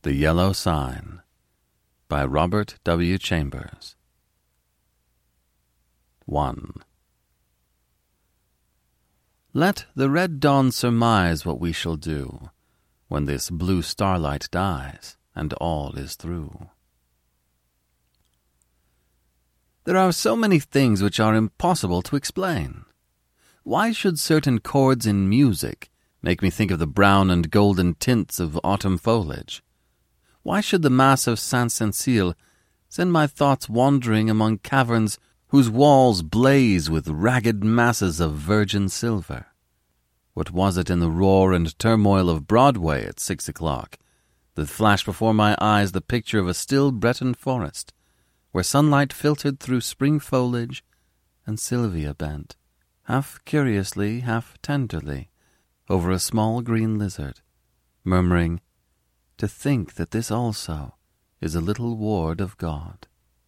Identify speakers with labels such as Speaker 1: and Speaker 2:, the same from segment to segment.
Speaker 1: The Yellow Sign by Robert W. Chambers. 1. Let the red dawn surmise what we shall do when this blue starlight dies and all is through. There are so many things which are impossible to explain. Why should certain chords in music make me think of the brown and golden tints of autumn foliage? Why should the mass of Saint-Cécile send my thoughts wandering among caverns whose walls blaze with ragged masses of virgin silver? What was it in the roar and turmoil of Broadway at 6 o'clock that flashed before my eyes the picture of a still Breton forest, where sunlight filtered through spring foliage, and Sylvia bent, half curiously, half tenderly, over a small green lizard, murmuring, "To think that this also is a little ward of God."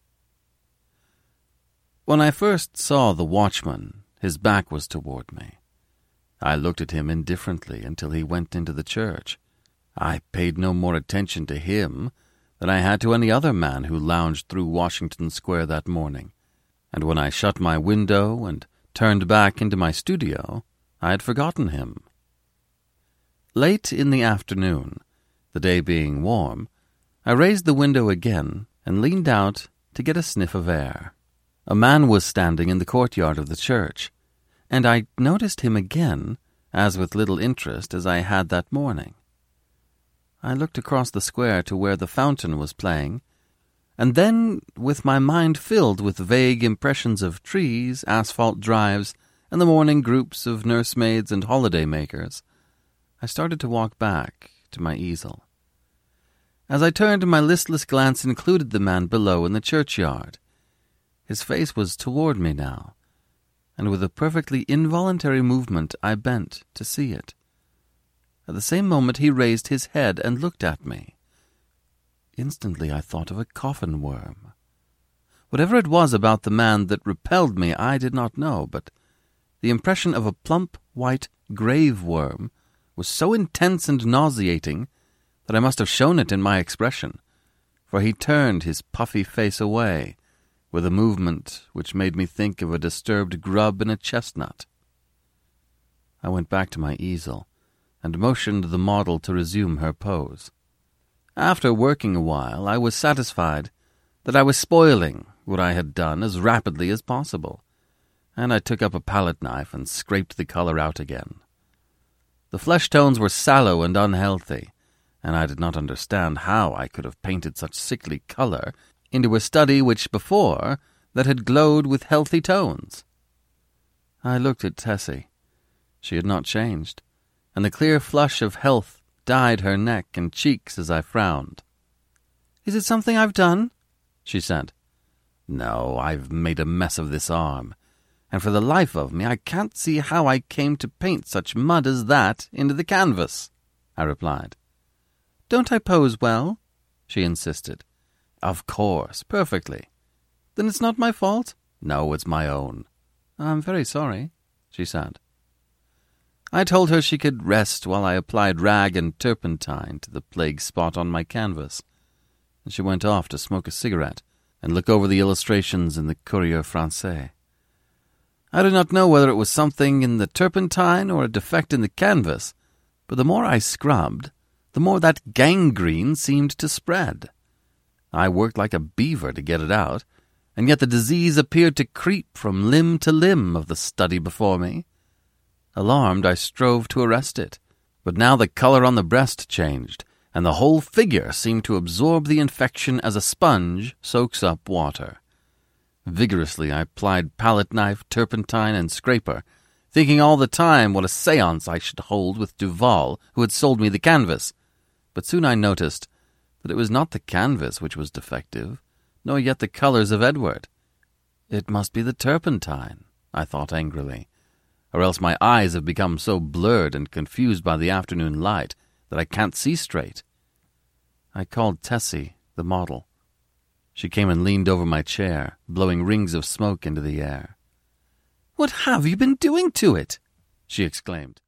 Speaker 1: When I first saw the watchman, his back was toward me. I looked at him indifferently until he went into the church. I paid no more attention to him than I had to any other man who lounged through Washington Square that morning, and when I shut my window and turned back into my studio, I had forgotten him. Late in the afternoon, the day being warm, I raised the window again and leaned out to get a sniff of air. A man was standing in the courtyard of the church, and I noticed him again, as with little interest as I had that morning. I looked across the square to where the fountain was playing, and then, with my mind filled with vague impressions of trees, asphalt drives, and the morning groups of nursemaids and holiday-makers, I started to walk back to my easel. As I turned, my listless glance included the man below in the churchyard. His face was toward me now, and with a perfectly involuntary movement I bent to see it. At the same moment he raised his head and looked at me. Instantly I thought of a coffin worm. Whatever it was about the man that repelled me I did not know, but the impression of a plump, white grave worm was so intense and nauseating that I must have shown it in my expression, for he turned his puffy face away with a movement which made me think of a disturbed grub in a chestnut. I went back to my easel and motioned the model to resume her pose. After working a while, I was satisfied that I was spoiling what I had done as rapidly as possible, and I took up a palette knife and scraped the color out again. The flesh tones were sallow and unhealthy, and I did not understand how I could have painted such sickly color into a study which before that had glowed with healthy tones. I looked at Tessie. She had not changed, and the clear flush of health dyed her neck and cheeks as I frowned. "Is it something I've done?" she said. "No, I've made a mess of this arm, and for the life of me I can't see how I came to paint such mud as that into the canvas," I replied. "Don't I pose well?" she insisted. "Of course, perfectly." "Then it's not my fault?" "No, it's my own." "I'm very sorry," she said. I told her she could rest while I applied rag and turpentine to the plague spot on my canvas, and she went off to smoke a cigarette and look over the illustrations in the Courrier Français. I do not know whether it was something in the turpentine or a defect in the canvas, but the more I scrubbed, the more that gangrene seemed to spread. I worked like a beaver to get it out, and yet the disease appeared to creep from limb to limb of the study before me. Alarmed, I strove to arrest it, but now the color on the breast changed, and the whole figure seemed to absorb the infection as a sponge soaks up water. Vigorously I plied palette knife, turpentine, and scraper, thinking all the time what a séance I should hold with Duval, who had sold me the canvas. But soon I noticed that it was not the canvas which was defective, nor yet the colors of Edward. It must be the turpentine, I thought angrily, or else my eyes have become so blurred and confused by the afternoon light that I can't see straight. I called Tessie, the model. She came and leaned over my chair, blowing rings of smoke into the air. "What have you been doing to it?" she exclaimed.